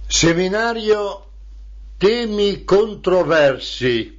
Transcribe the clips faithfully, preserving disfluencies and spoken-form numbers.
Seminario Temi controversi.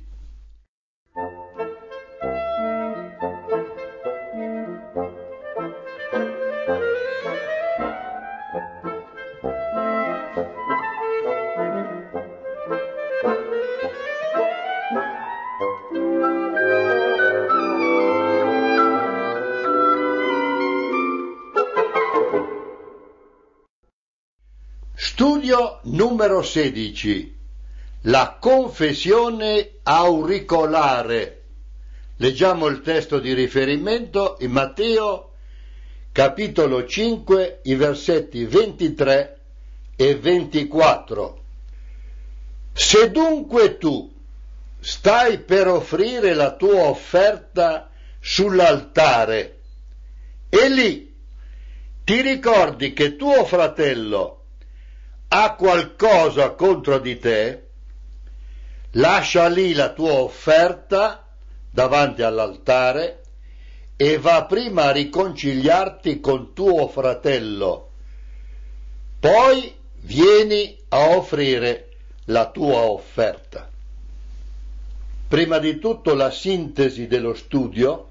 Studio numero sedici. La confessione auricolare. Leggiamo il testo di riferimento in Matteo, capitolo cinque, i versetti ventitré e ventiquattro. Se dunque tu stai per offrire la tua offerta sull'altare e lì ti ricordi che tuo fratello ha qualcosa contro di te, lascia lì la tua offerta davanti all'altare e va prima a riconciliarti con tuo fratello, poi vieni a offrire la tua offerta. Prima di tutto la sintesi dello studio.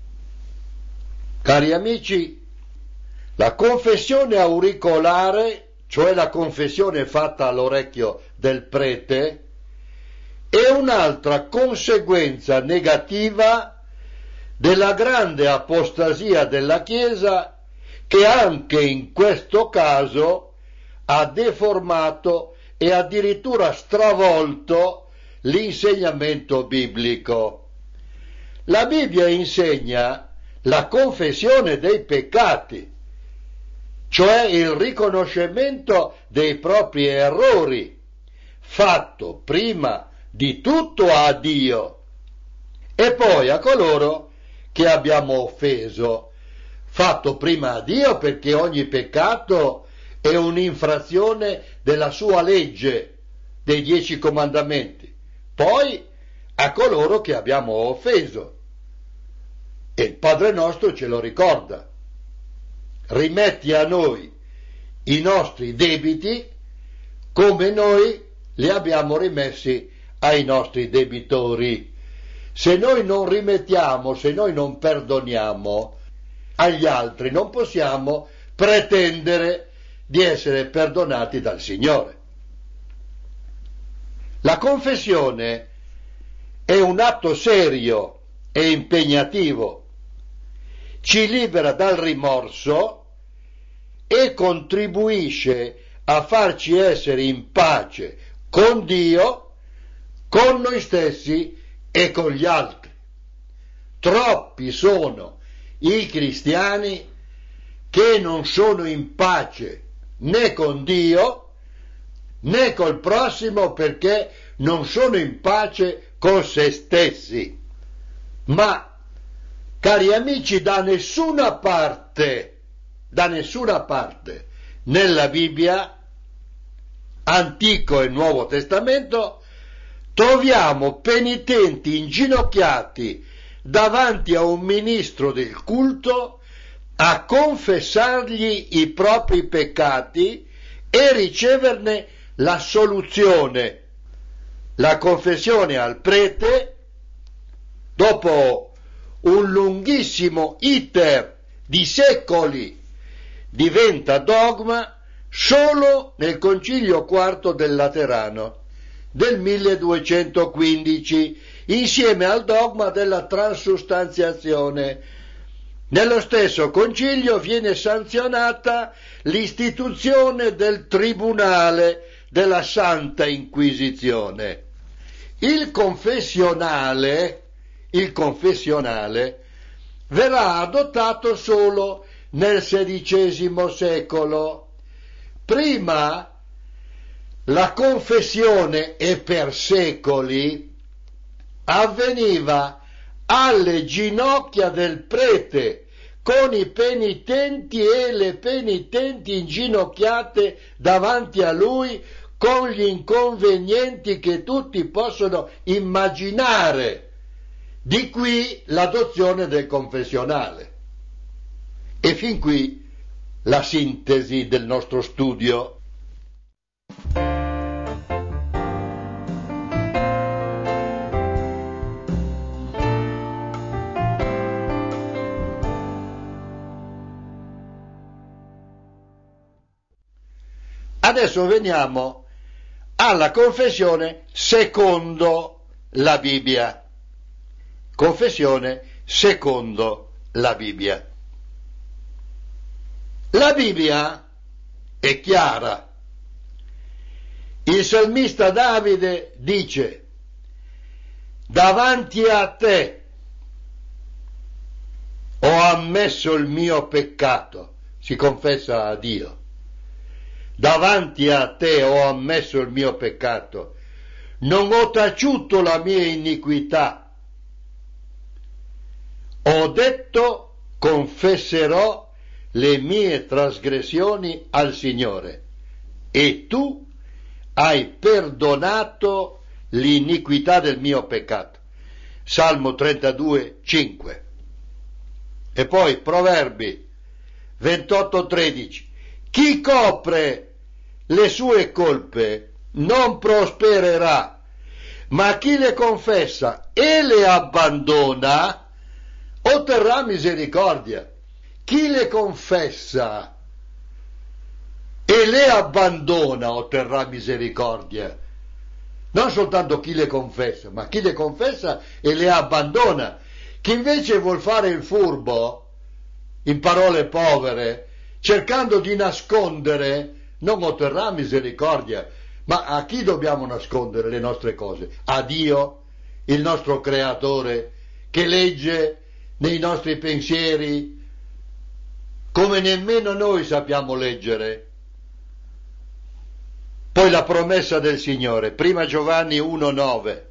Cari amici, la confessione auricolare, cioè la confessione fatta all'orecchio del prete, è un'altra conseguenza negativa della grande apostasia della Chiesa, che anche in questo caso ha deformato e addirittura stravolto l'insegnamento biblico. La Bibbia insegna la confessione dei peccati, cioè il riconoscimento dei propri errori, fatto prima di tutto a Dio e poi a coloro che abbiamo offeso, fatto prima a Dio perché ogni peccato è un'infrazione della sua legge, dei dieci comandamenti, poi a coloro che abbiamo offeso. E il Padre nostro ce lo ricorda. Rimetti a noi i nostri debiti come noi li abbiamo rimessi ai nostri debitori. Se noi non rimettiamo, se noi non perdoniamo agli altri, non possiamo pretendere di essere perdonati dal Signore. La confessione è un atto serio e impegnativo. Ci libera dal rimorso e contribuisce a farci essere in pace con Dio, con noi stessi e con gli altri. Troppi sono i cristiani che non sono in pace né con Dio né col prossimo, perché non sono in pace con se stessi. Ma cari amici, da nessuna parte, da nessuna parte nella Bibbia, Antico e Nuovo Testamento, troviamo penitenti inginocchiati davanti a un ministro del culto a confessargli i propri peccati e riceverne la soluzione. La confessione al prete, dopo un lunghissimo iter di secoli, diventa dogma solo nel Concilio quarto del Laterano del milleduecentoquindici, insieme al dogma della transustanziazione. Nello stesso concilio viene sanzionata l'istituzione del tribunale della Santa Inquisizione. Il confessionale Il confessionale verrà adottato solo nel sedicesimo secolo. Prima la confessione, e per secoli, avveniva alle ginocchia del prete, con i penitenti e le penitenti inginocchiate davanti a lui, con gli inconvenienti che tutti possono immaginare. Di qui l'adozione del confessionale. E fin qui la sintesi del nostro studio. Adesso veniamo alla confessione secondo la Bibbia. Confessione secondo la Bibbia. La Bibbia è chiara. Il salmista Davide dice: davanti a te ho ammesso il mio peccato, si confessa a Dio. Davanti a te ho ammesso il mio peccato, non ho taciuto la mia iniquità. Ho detto: confesserò le mie trasgressioni al Signore, e tu hai perdonato l'iniquità del mio peccato. Salmo trentadue, cinque. E poi Proverbi ventotto, tredici. Chi copre le sue colpe non prospererà, ma chi le confessa e le abbandona otterrà misericordia. Chi le confessa e le abbandona otterrà misericordia. Non soltanto chi le confessa, ma chi le confessa e le abbandona. Chi invece vuol fare il furbo, in parole povere, cercando di nascondere, non otterrà misericordia. Ma a chi dobbiamo nascondere le nostre cose? A Dio, il nostro creatore, che legge nei nostri pensieri, come nemmeno noi sappiamo leggere. Poi la promessa del Signore, prima Giovanni uno, nove.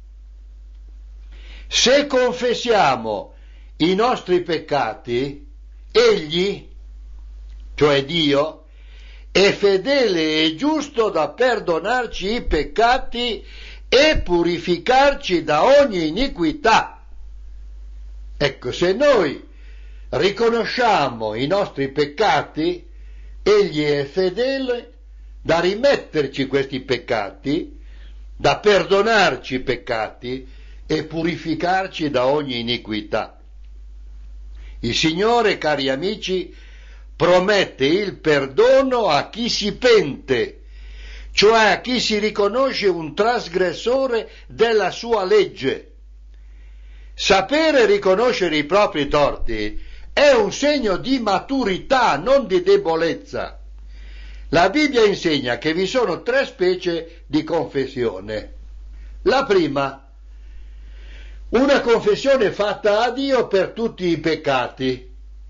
Se confessiamo i nostri peccati, Egli, cioè Dio, è fedele e giusto da perdonarci i peccati e purificarci da ogni iniquità. Ecco, se noi riconosciamo i nostri peccati, Egli è fedele da rimetterci questi peccati, da perdonarci i peccati e purificarci da ogni iniquità. Il Signore, cari amici, promette il perdono a chi si pente, cioè a chi si riconosce un trasgressore della sua legge. Sapere riconoscere i propri torti è un segno di maturità, non di debolezza. La Bibbia insegna che vi sono tre specie di confessione. La prima, una confessione fatta a Dio per tutti i peccati.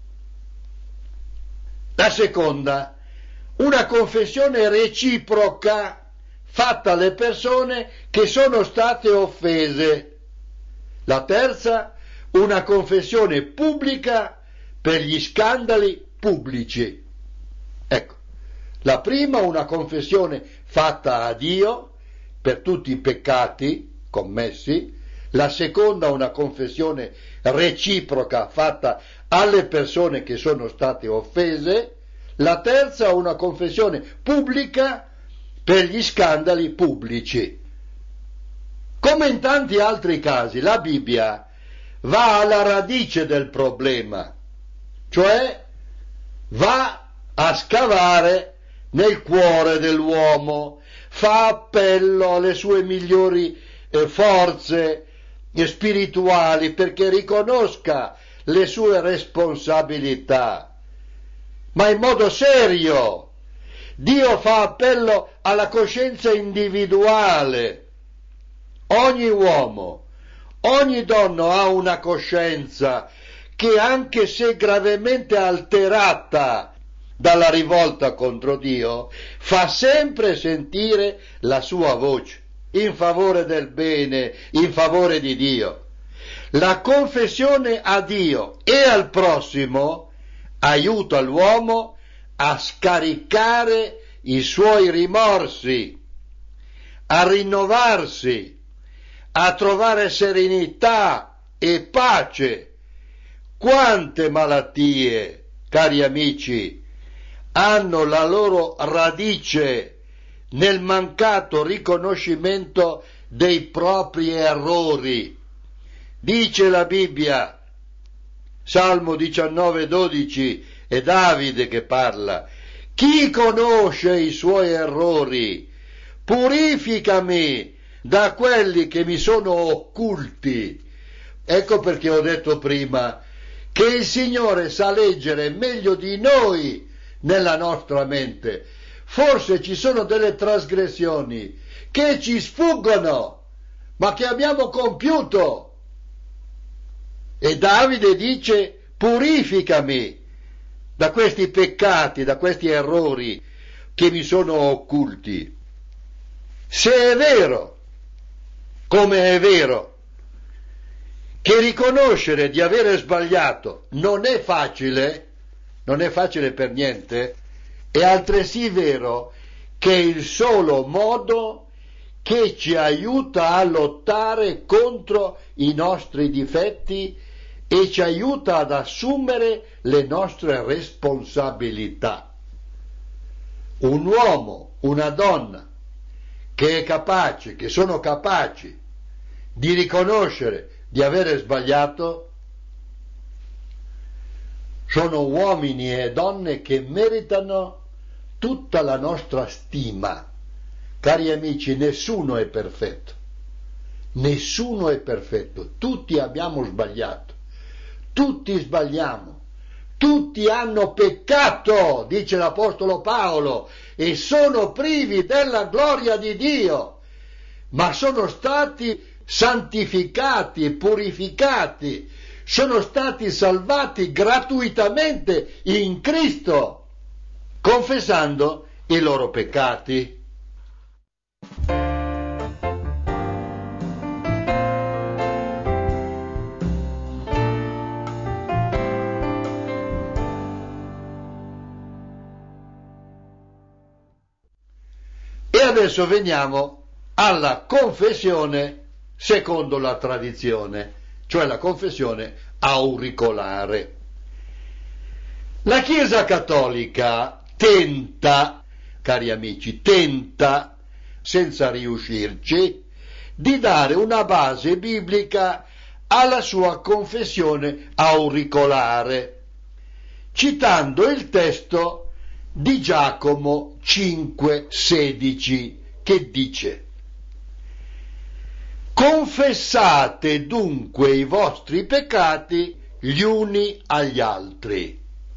La seconda, una confessione reciproca fatta alle persone che sono state offese. La terza, una confessione pubblica per gli scandali pubblici. Ecco, la prima, una confessione fatta a Dio per tutti i peccati commessi. La seconda, una confessione reciproca fatta alle persone che sono state offese. La terza, una confessione pubblica per gli scandali pubblici. Come in tanti altri casi, la Bibbia va alla radice del problema, cioè va a scavare nel cuore dell'uomo, fa appello alle sue migliori eh, forze eh, spirituali perché riconosca le sue responsabilità, ma in modo serio. Dio fa appello alla coscienza individuale. Ogni uomo, ogni donna ha una coscienza che, anche se gravemente alterata dalla rivolta contro Dio, fa sempre sentire la sua voce in favore del bene, in favore di Dio. La confessione a Dio e al prossimo aiuta l'uomo a scaricare i suoi rimorsi, a rinnovarsi, a trovare serenità e pace. Quante malattie, cari amici, hanno la loro radice nel mancato riconoscimento dei propri errori. Dice la Bibbia, Salmo diciannove, dodici, è Davide che parla: Chi conosce i suoi errori? Purificami da quelli che mi sono occulti. Ecco perché ho detto prima che il Signore sa leggere meglio di noi nella nostra mente. Forse ci sono delle trasgressioni che ci sfuggono, ma che abbiamo compiuto. E Davide dice: purificami da questi peccati, da questi errori che mi sono occulti. Se è vero, come è vero, che riconoscere di avere sbagliato non è facile, non è facile per niente, è altresì vero che è il solo modo che ci aiuta a lottare contro i nostri difetti e ci aiuta ad assumere le nostre responsabilità. Un uomo, una donna che è capace, che sono capaci di riconoscere di avere sbagliato, sono uomini e donne che meritano tutta la nostra stima. Cari amici, nessuno è perfetto, nessuno è perfetto, tutti abbiamo sbagliato, tutti sbagliamo, tutti hanno peccato, dice l'Apostolo Paolo, e sono privi della gloria di Dio, ma sono stati santificati e purificati, sono stati salvati gratuitamente in Cristo, confessando i loro peccati. E adesso veniamo alla confessione secondo la tradizione, cioè la confessione auricolare. La Chiesa Cattolica tenta, cari amici, tenta, senza riuscirci, di dare una base biblica alla sua confessione auricolare, citando il testo di Giacomo cinque sedici, che dice: confessate dunque i vostri peccati gli uni agli altri.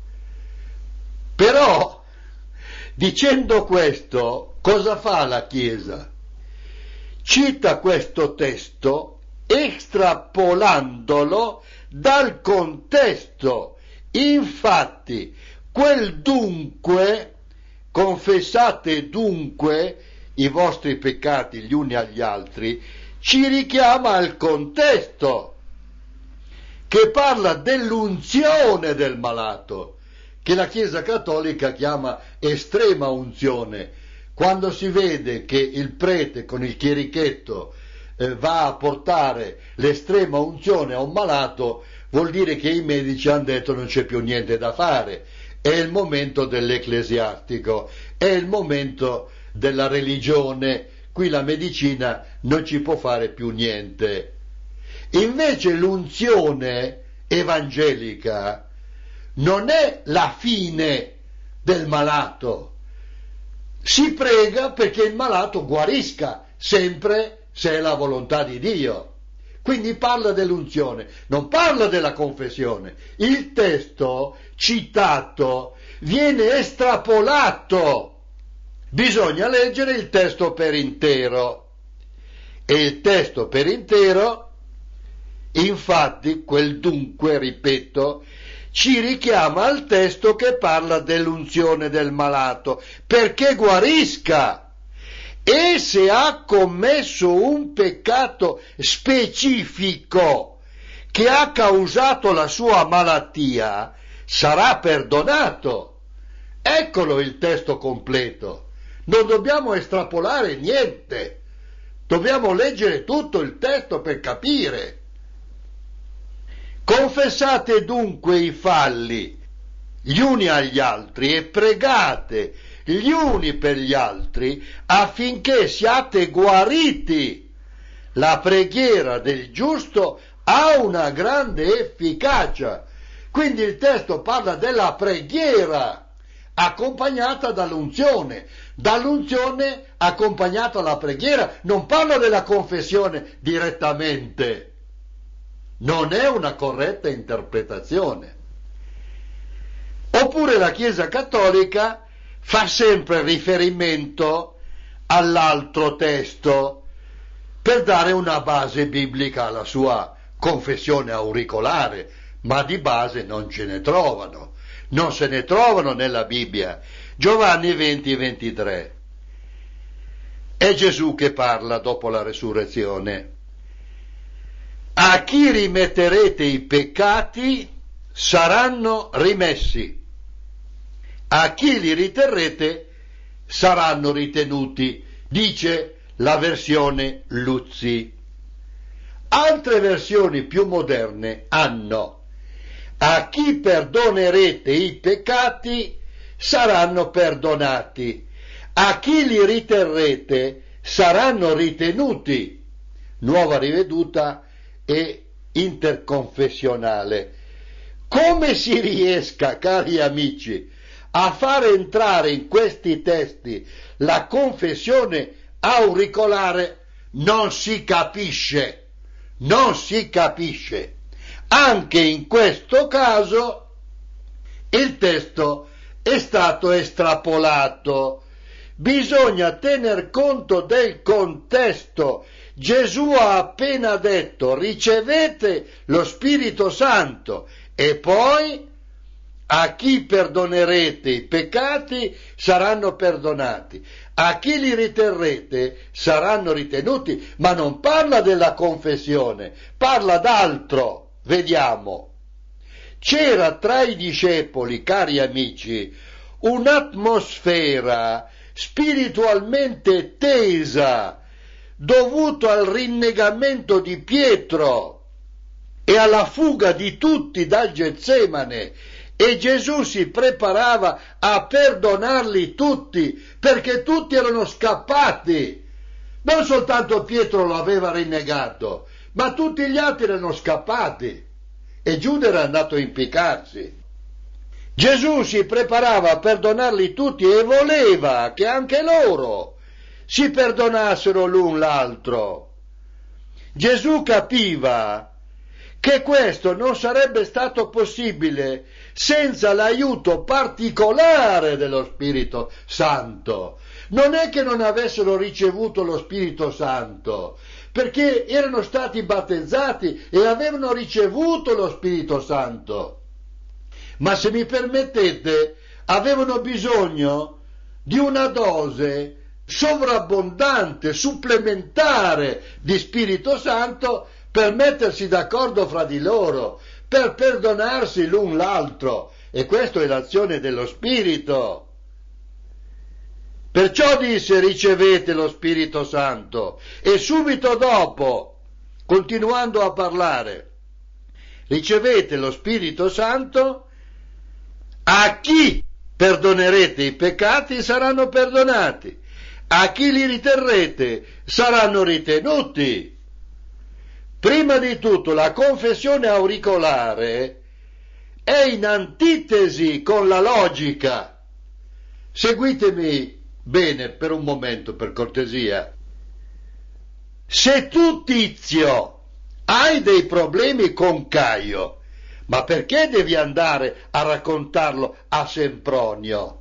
Però, dicendo questo, cosa fa la Chiesa? Cita questo testo estrapolandolo dal contesto. Infatti, quel dunque, confessate dunque i vostri peccati gli uni agli altri, ci richiama al contesto che parla dell'unzione del malato, che la Chiesa Cattolica chiama estrema unzione. Quando si vede che il prete con il chierichetto eh, va a portare l'estrema unzione a un malato, vuol dire che i medici hanno detto non c'è più niente da fare, è il momento dell'ecclesiastico, è il momento della religione, qui la medicina non ci può fare più niente. Invece l'unzione evangelica non è la fine del malato. Si prega perché il malato guarisca, sempre se è la volontà di Dio. Quindi parla dell'unzione, non parla della confessione. Il testo citato viene estrapolato. Bisogna leggere il testo per intero. E il testo per intero, infatti, quel dunque, ripeto, ci richiama al testo che parla dell'unzione del malato, perché guarisca. E se ha commesso un peccato specifico che ha causato la sua malattia, sarà perdonato. Eccolo il testo completo. Non dobbiamo estrapolare niente. Dobbiamo leggere tutto il testo per capire. Confessate dunque i falli gli uni agli altri e pregate gli uni per gli altri affinché siate guariti. La preghiera del giusto ha una grande efficacia. Quindi il testo parla della preghiera accompagnata dall'unzione, dall'unzione accompagnata alla preghiera. Non parlo della confessione direttamente, non è una corretta interpretazione. Oppure la Chiesa Cattolica fa sempre riferimento all'altro testo per dare una base biblica alla sua confessione auricolare, ma di base non ce ne trovano. Non se ne trovano nella Bibbia. Giovanni venti ventitré. È Gesù che parla dopo la resurrezione. A chi rimetterete i peccati saranno rimessi. A chi li riterrete saranno ritenuti, dice la versione Luzzi. Altre versioni più moderne hanno: a chi perdonerete i peccati saranno perdonati, a chi li riterrete saranno ritenuti. Nuova riveduta e interconfessionale. Come si riesca, cari amici, a far entrare in questi testi la confessione auricolare non si capisce, non si capisce. Anche in questo caso il testo è stato estrapolato. Bisogna tener conto del contesto. Gesù ha appena detto: ricevete lo Spirito Santo, e poi a chi perdonerete i peccati saranno perdonati, a chi li riterrete saranno ritenuti, ma non parla della confessione, parla d'altro. Vediamo. C'era tra i discepoli, cari amici, un'atmosfera spiritualmente tesa, dovuto al rinnegamento di Pietro e alla fuga di tutti dal Getsemane, e Gesù si preparava a perdonarli tutti, perché tutti erano scappati. Non soltanto Pietro lo aveva rinnegato, ma tutti gli altri erano scappati e Giuda era andato a impiccarsi. Gesù si preparava a perdonarli tutti e voleva che anche loro si perdonassero l'un l'altro. Gesù capiva che questo non sarebbe stato possibile senza l'aiuto particolare dello Spirito Santo. Non è che non avessero ricevuto lo Spirito Santo, perché erano stati battezzati e avevano ricevuto lo Spirito Santo. Ma se mi permettete, avevano bisogno di una dose sovrabbondante, supplementare di Spirito Santo per mettersi d'accordo fra di loro, per perdonarsi l'un l'altro, e questa è l'azione dello Spirito. Perciò disse: ricevete lo Spirito Santo, e subito dopo, continuando a parlare, ricevete lo Spirito Santo, a chi perdonerete i peccati saranno perdonati, a chi li riterrete saranno ritenuti. Prima di tutto la confessione auricolare è in antitesi con la logica. Seguitemi bene per un momento, per cortesia. Se tu, Tizio, hai dei problemi con Caio, ma perché devi andare a raccontarlo a Sempronio?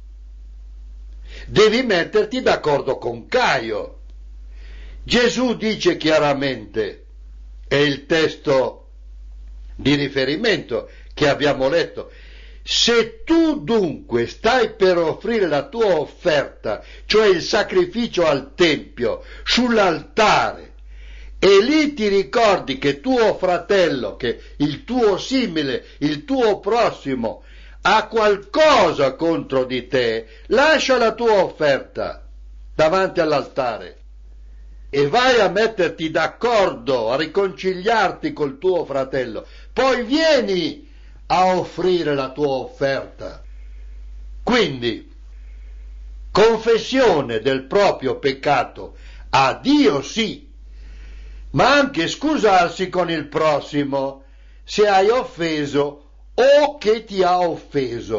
Devi metterti d'accordo con Caio. Gesù dice chiaramente, è il testo di riferimento che abbiamo letto: se tu dunque stai per offrire la tua offerta, cioè il sacrificio al Tempio, sull'altare, e lì ti ricordi che tuo fratello, che il tuo simile, il tuo prossimo, ha qualcosa contro di te, lascia la tua offerta davanti all'altare e vai a metterti d'accordo, a riconciliarti col tuo fratello, poi vieni a offrire la tua offerta. Quindi, confessione del proprio peccato a Dio sì, ma anche scusarsi con il prossimo se hai offeso o che ti ha offeso.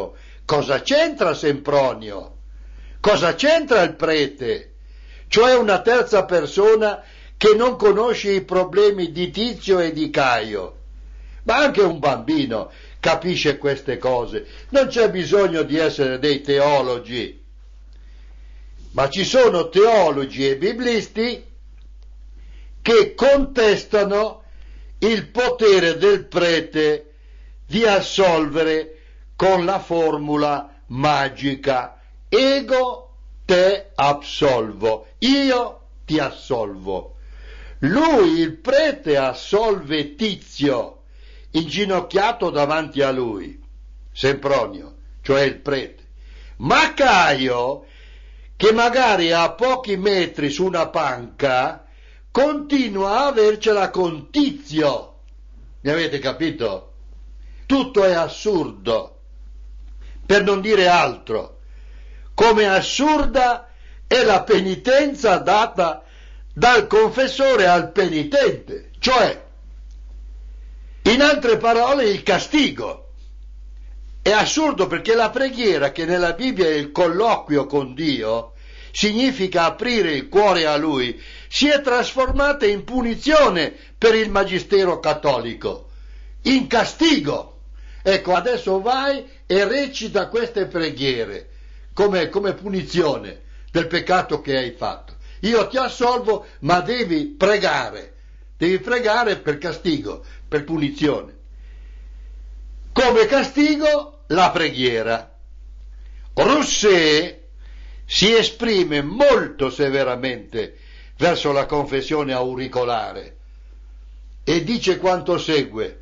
cosa c'entra Sempronio? Cosa c'entra il prete? Cioè una terza persona che non conosce i problemi di Tizio e di Caio. Ma anche un bambino capisce queste cose. Non c'è bisogno di essere dei teologi. Ma ci sono teologi e biblisti che contestano il potere del prete di assolvere con la formula magica ego te absolvo, io ti assolvo. Lui, il prete, assolve Tizio inginocchiato davanti a lui, Sempronio, cioè il prete, ma Caio, che magari a pochi metri su una panca continua a avercela con Tizio. Mi avete capito? Tutto è assurdo, per non dire altro. Come assurda è la penitenza data dal confessore al penitente, cioè, in altre parole, il castigo. È assurdo perché la preghiera, che nella Bibbia è il colloquio con Dio, significa aprire il cuore a Lui, si è trasformata in punizione per il magistero cattolico, in castigo. Ecco, adesso vai e recita queste preghiere come, come punizione del peccato che hai fatto. Io ti assolvo, ma devi pregare, devi pregare per castigo, per punizione. Come castigo la preghiera. Rousset si esprime molto severamente verso la confessione auricolare e dice quanto segue: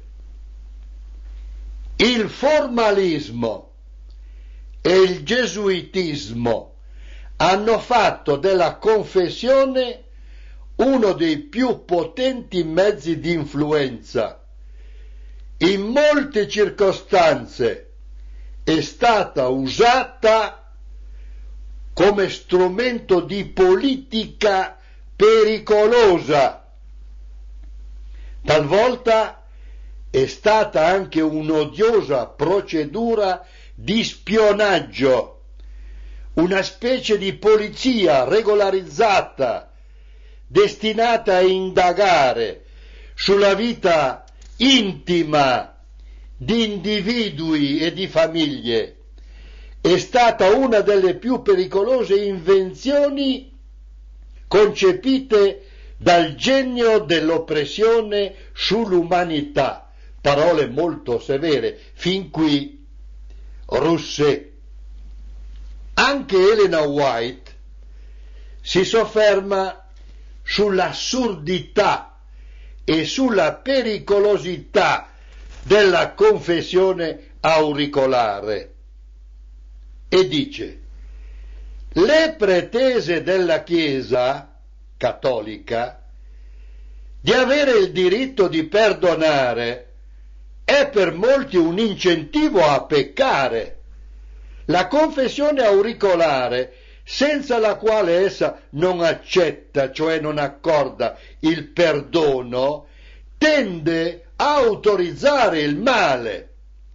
il formalismo e il gesuitismo hanno fatto della confessione uno dei più potenti mezzi di influenza. In molte circostanze è stata usata come strumento di politica pericolosa. Talvolta è stata anche un'odiosa procedura di spionaggio, una specie di polizia regolarizzata destinata a indagare sulla vita intima di individui e di famiglie. È stata una delle più pericolose invenzioni concepite dal genio dell'oppressione sull'umanità. Parole molto severe. Fin qui Rousset. Anche Elena White si sofferma sull'assurdità e sulla pericolosità della confessione auricolare e dice: le pretese della Chiesa cattolica di avere il diritto di perdonare è per molti un incentivo a peccare. La confessione auricolare, senza la quale essa non accetta, cioè non accorda il perdono, tende a autorizzare il male.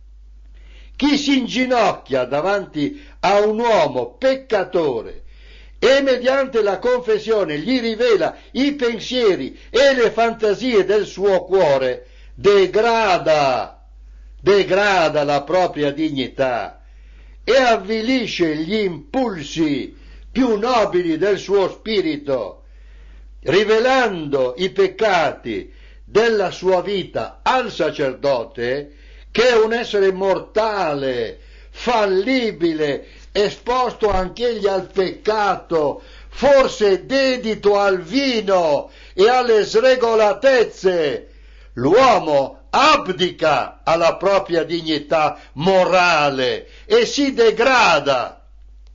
Chi si inginocchia davanti a un uomo peccatore e mediante la confessione gli rivela i pensieri e le fantasie del suo cuore, degrada, degrada la propria dignità e avvilisce gli impulsi più nobili del suo spirito, rivelando i peccati della sua vita al sacerdote, che è un essere mortale, fallibile, esposto anch'egli al peccato, forse dedito al vino e alle sregolatezze. L'uomo abdica alla propria dignità morale e si degrada,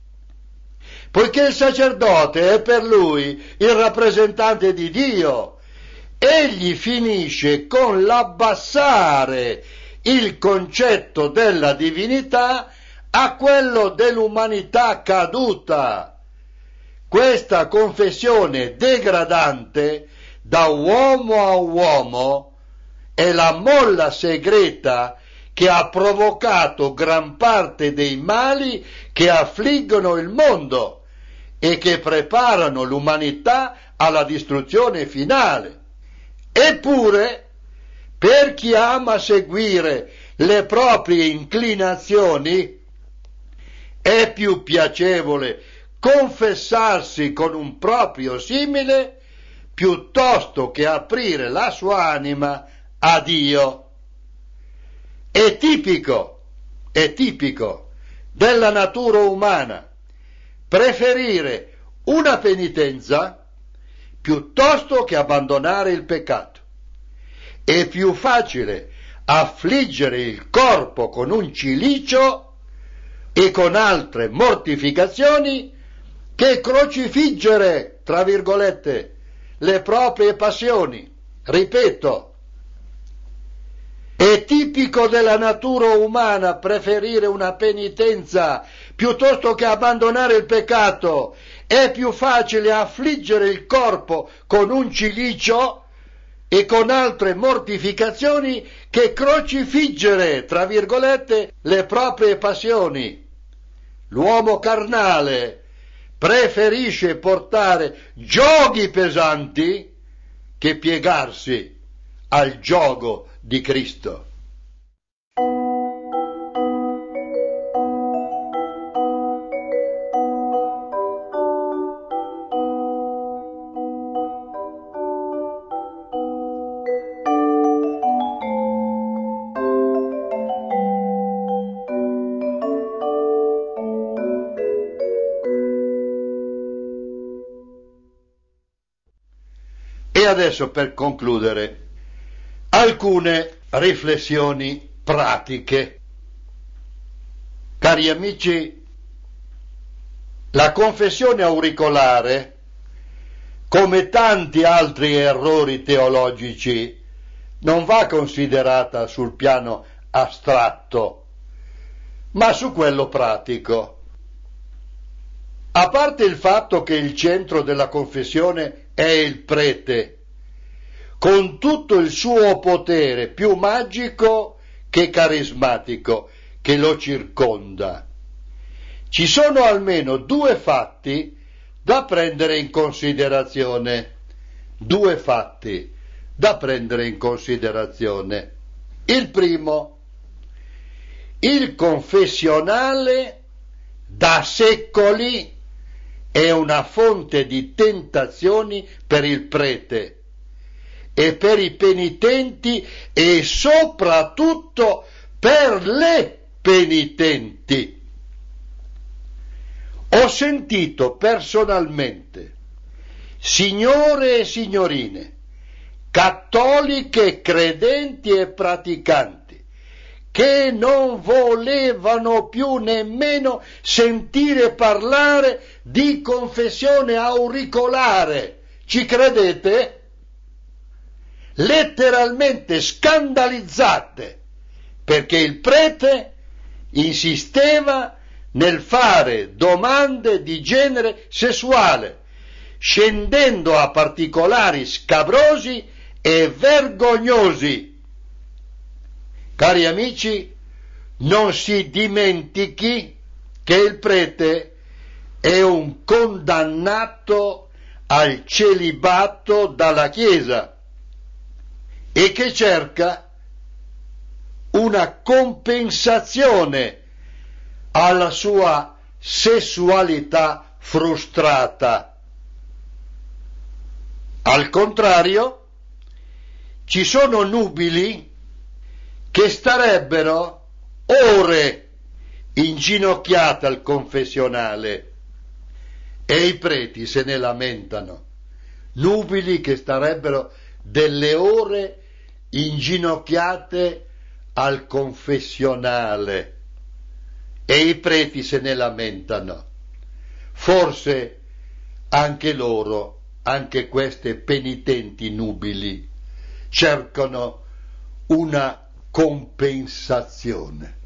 poiché il sacerdote è per lui il rappresentante di Dio. Egli finisce con l'abbassare il concetto della divinità a quello dell'umanità caduta. Questa confessione degradante da uomo a uomo è la molla segreta che ha provocato gran parte dei mali che affliggono il mondo e che preparano l'umanità alla distruzione finale. Eppure, per chi ama seguire le proprie inclinazioni, è più piacevole confessarsi con un proprio simile piuttosto che aprire la sua anima a Dio. È tipico, è tipico della natura umana preferire una penitenza piuttosto che abbandonare il peccato. È più facile affliggere il corpo con un cilicio e con altre mortificazioni che crocifiggere, tra virgolette, le proprie passioni. Ripeto, è tipico della natura umana preferire una penitenza piuttosto che abbandonare il peccato. È più facile affliggere il corpo con un cilicio e con altre mortificazioni che crocifiggere, tra virgolette, le proprie passioni. L'uomo carnale preferisce portare gioghi pesanti che piegarsi al giogo di Cristo. E adesso, per concludere, alcune riflessioni pratiche. Cari amici, la confessione auricolare, come tanti altri errori teologici, non va considerata sul piano astratto, ma su quello pratico. A parte il fatto che il centro della confessione è il prete, con tutto il suo potere più magico che carismatico che lo circonda, ci sono almeno due fatti da prendere in considerazione. Due fatti da prendere in considerazione. Il primo, il confessionale da secoli è una fonte di tentazioni per il prete e per i penitenti e soprattutto per le penitenti. Ho sentito personalmente signore e signorine, cattoliche, credenti e praticanti, che non volevano più nemmeno sentire parlare di confessione auricolare. Ci credete? Letteralmente scandalizzate, perché il prete insisteva nel fare domande di genere sessuale, scendendo a particolari scabrosi e vergognosi. Cari amici, non si dimentichi che il prete è un condannato al celibato dalla Chiesa e che cerca una compensazione alla sua sessualità frustrata. Al contrario, ci sono nubili che starebbero ore inginocchiate al confessionale e i preti se ne lamentano. Nubili che starebbero delle ore inginocchiate al confessionale e i preti se ne lamentano. Forse anche loro, anche queste penitenti nubili, cercano una compensazione.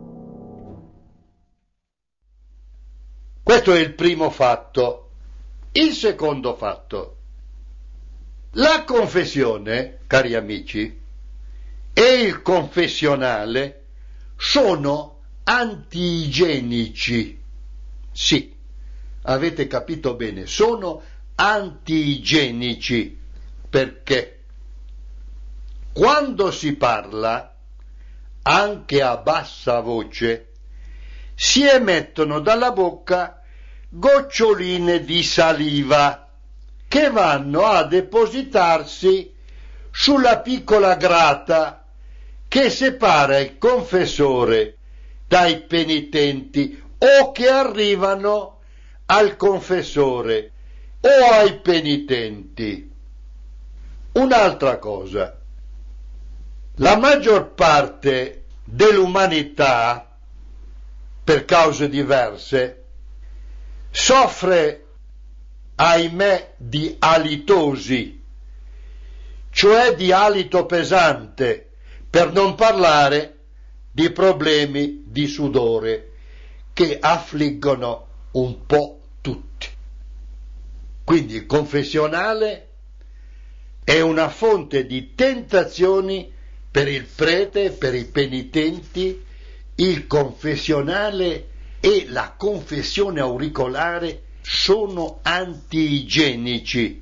Questo è il primo fatto Il secondo fatto. La confessione, cari amici, e il confessionale sono antiigienici. Sì, avete capito bene, sono antiigienici. Perché? Quando si parla, anche a bassa voce, si emettono dalla bocca goccioline di saliva che vanno a depositarsi sulla piccola grata che separa il confessore dai penitenti o che arrivano al confessore o ai penitenti. Un'altra cosa. La maggior parte dell'umanità, per cause diverse, soffre, ahimè, di alitosi, cioè di alito pesante, per non parlare di problemi di sudore che affliggono un po' tutti. Quindi il confessionale è una fonte di tentazioni per il prete, per i penitenti. Il confessionale e la confessione auricolare sono antiigienici.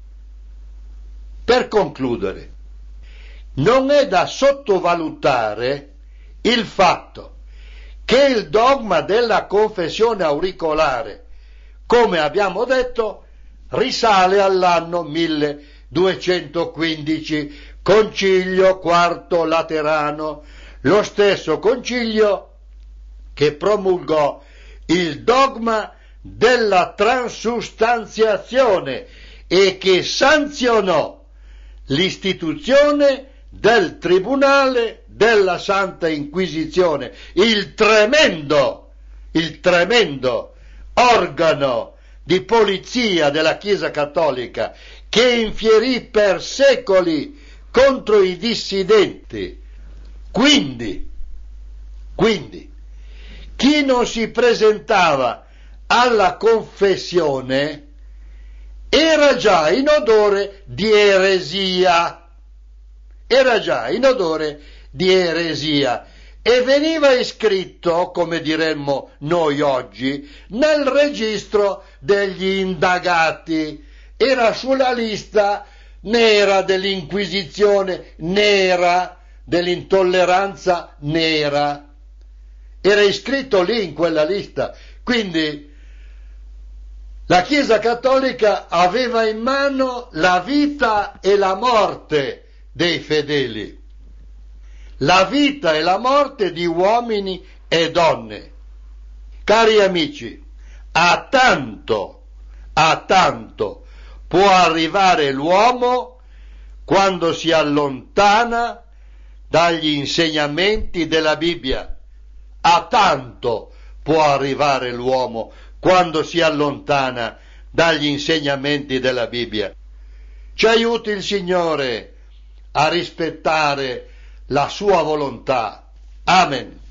Per concludere, non è da sottovalutare il fatto che il dogma della confessione auricolare, come abbiamo detto, risale all'anno milleduecentoquindici, Concilio Quarto Laterano, lo stesso concilio che promulgò il dogma della transustanziazione e che sanzionò l'istituzione del Tribunale della Santa Inquisizione, il tremendo, il tremendo organo di polizia della Chiesa Cattolica che infierì per secoli contro i dissidenti. Quindi, quindi, chi non si presentava alla confessione era già in odore di eresia, era già in odore di eresia e veniva iscritto, come diremmo noi oggi, nel registro degli indagati, era sulla lista nera dell'Inquisizione, nera dell'intolleranza nera, era iscritto lì in quella lista. Quindi la Chiesa Cattolica aveva in mano la vita e la morte dei fedeli, la vita e la morte di uomini e donne. Cari amici, a tanto, a tanto può arrivare l'uomo quando si allontana dagli insegnamenti della Bibbia. A tanto può arrivare l'uomo quando si allontana dagli insegnamenti della Bibbia. Ci aiuti il Signore a rispettare la sua volontà. Amen.